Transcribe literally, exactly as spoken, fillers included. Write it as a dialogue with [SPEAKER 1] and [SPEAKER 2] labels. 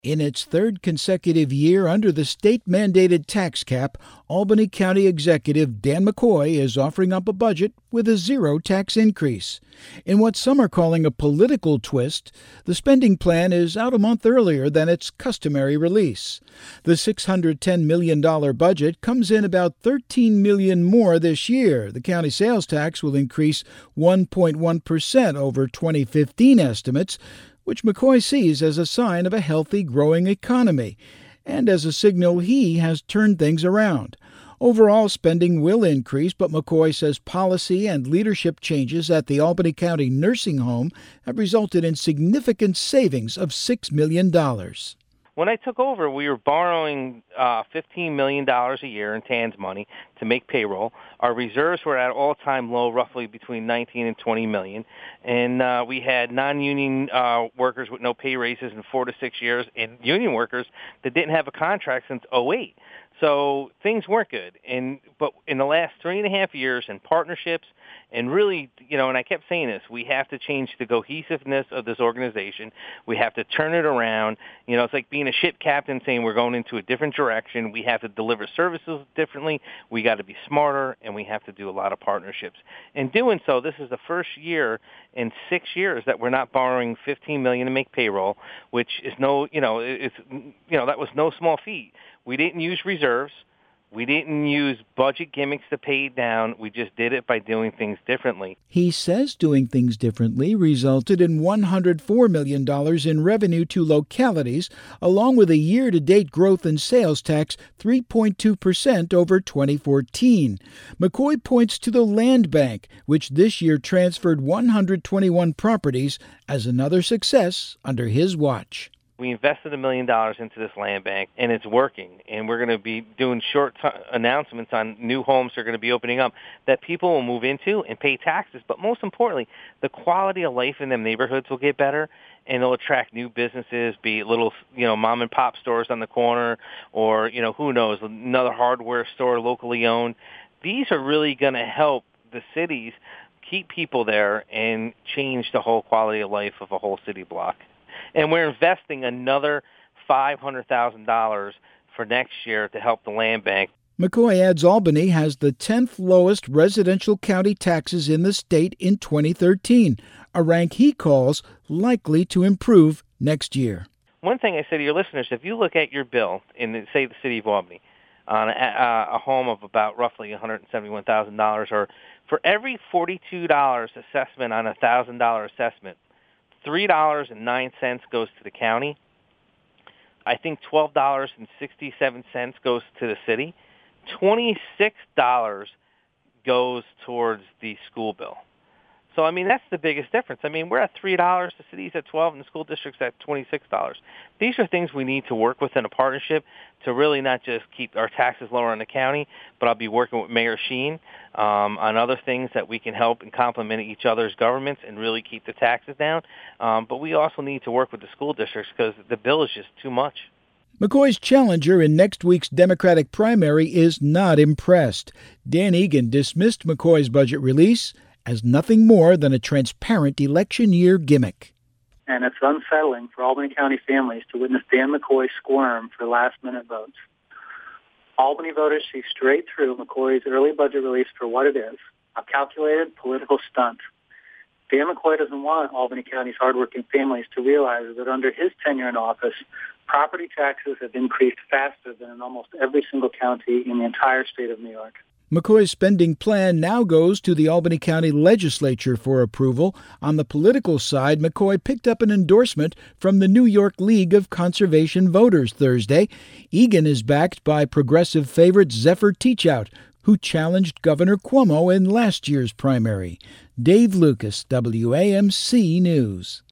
[SPEAKER 1] In its third consecutive year under the state-mandated tax cap, Albany County Executive Dan McCoy is offering up a budget with a zero tax increase. In what some are calling a political twist, the spending plan is out a month earlier than its customary release. The six hundred ten million dollars budget comes in about thirteen million dollars more this year. The county sales tax will increase one point one percent over twenty fifteen estimates, which McCoy sees as a sign of a healthy, growing economy, and as a signal he has turned things around. Overall spending will increase, but McCoy says policy and leadership changes at the Albany County Nursing Home have resulted in significant savings of six million dollars.
[SPEAKER 2] When I took over, we were borrowing uh, fifteen million dollars a year in T A N S money to make payroll. Our reserves were at all-time low, roughly between nineteen and twenty million. And uh, we had non-union uh, workers with no pay raises in four to six years, and union workers that didn't have a contract since oh eight. So things weren't good. And but in the last three and a half years, in partnerships, and really, you know, and I kept saying this, we have to change the cohesiveness of this organization. We have to turn it around. You know, it's like being a ship captain saying we're going into a different direction. We have to deliver services differently. We got to be smarter, and we have to do a lot of partnerships. In doing so, this is the first year in six years that we're not borrowing fifteen million dollars to make payroll, which is no, you know, it's, you know, that was no small feat. We didn't use reserves. We didn't use budget gimmicks to pay it down. We just did it by doing things differently.
[SPEAKER 1] He says doing things differently resulted in one hundred four million dollars in revenue to localities, along with a year-to-date growth in sales tax three point two percent over twenty fourteen. McCoy points to the land bank, which this year transferred one hundred twenty-one properties, as another success under his watch.
[SPEAKER 2] We invested a million dollars into this land bank, and it's working. And we're going to be doing short t- announcements on new homes that are going to be opening up that people will move into and pay taxes. But most importantly, the quality of life in them neighborhoods will get better, and it'll attract new businesses, be it little, you know, mom and pop stores on the corner, or, you know, who knows, another hardware store locally owned. These are really going to help the cities keep people there and change the whole quality of life of a whole city block. And we're investing another five hundred thousand dollars for next year to help the land bank.
[SPEAKER 1] McCoy adds Albany has the tenth lowest residential county taxes in the state in twenty thirteen, a rank he calls likely to improve next year.
[SPEAKER 2] One thing I say to your listeners, if you look at your bill in, say, the city of Albany, on a, a home of about roughly one hundred seventy-one thousand dollars, or for every forty-two dollars assessment on a one thousand dollars assessment, three dollars and nine cents goes to the county. I think twelve dollars and sixty-seven cents goes to the city. twenty-six dollars goes towards the school bill. So, I mean, that's the biggest difference. I mean, we're at three dollars, the city's at twelve dollars, and the school district's at twenty-six dollars. These are things we need to work with in a partnership to really not just keep our taxes lower in the county, but I'll be working with Mayor Sheen um, on other things that we can help and complement each other's governments and really keep the taxes down. Um, but we also need to work with the school districts because the bill is just too much.
[SPEAKER 1] McCoy's challenger in next week's Democratic primary is not impressed. Dan Egan dismissed McCoy's budget release as nothing more than a transparent election year gimmick.
[SPEAKER 3] And it's unsettling for Albany County families to witness Dan McCoy squirm for last-minute votes. Albany voters see straight through McCoy's early budget release for what it is, a calculated political stunt. Dan McCoy doesn't want Albany County's hardworking families to realize that under his tenure in office, property taxes have increased faster than in almost every single county in the entire state of New York.
[SPEAKER 1] McCoy's spending plan now goes to the Albany County Legislature for approval. On the political side, McCoy picked up an endorsement from the New York League of Conservation Voters Thursday. Egan is backed by progressive favorite Zephyr Teachout, who challenged Governor Cuomo in last year's primary. Dave Lucas, W A M C News.